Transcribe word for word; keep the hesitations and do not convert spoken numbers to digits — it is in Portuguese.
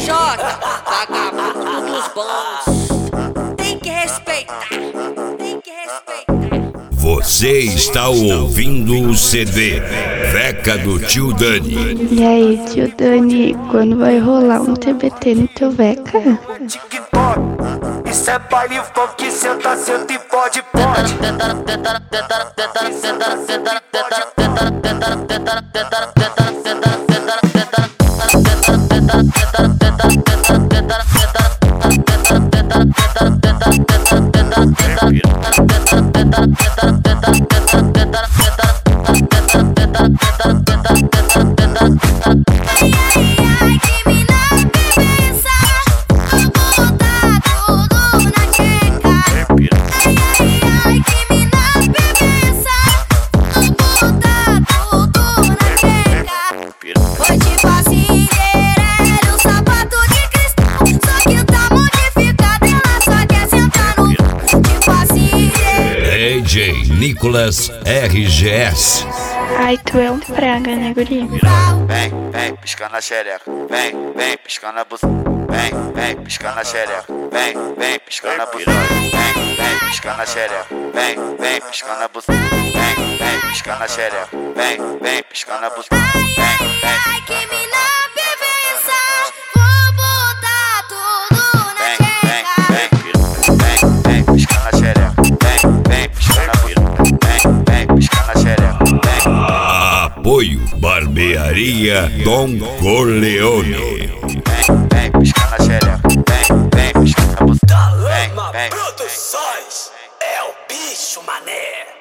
Jota, vagabundo dos bons. Tem que respeitar, tem que respeitar. Você está ouvindo o C D Veca do Tio Dani. E aí, tio Dani, quando vai rolar um T B T no teu Veca? TikTok, isso é baile funk, senta, senta e pode, pode. D J Nicolas R G S. Ai, tu é um praga, né, guri? Vem, vem, piscando a xereca. Vem, vem, piscando a buceta. Vem, vem, piscando a xereca. Vem, vem, piscando a buceta. Vem, vem, piscando a xereca. Vem, vem, piscando a buceta. Vem, vem, piscando a xereca. Vem, vem, piscando a buceta. Vem, vem. Apoio Barbearia Don Corleone. Vem, vem, piscando a xereca. Vem, vem, piscando a buceta. Da Lama Produções, é o bicho, mané.